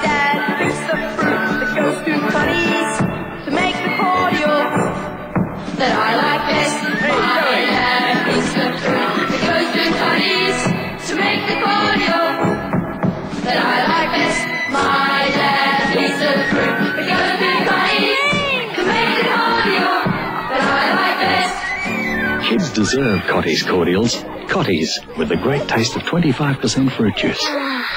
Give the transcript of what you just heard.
dad picks the fruit that goes through Connie's to make the cordial that I like best. My dad picks the fruit that goes through Connie's to make the cordial that I like best. My dad picks the fruit that goes through Connie's to make the cordial that I like best. Kids deserve Cottee's cordials. Cottee's, with the great taste of 25% fruit juice.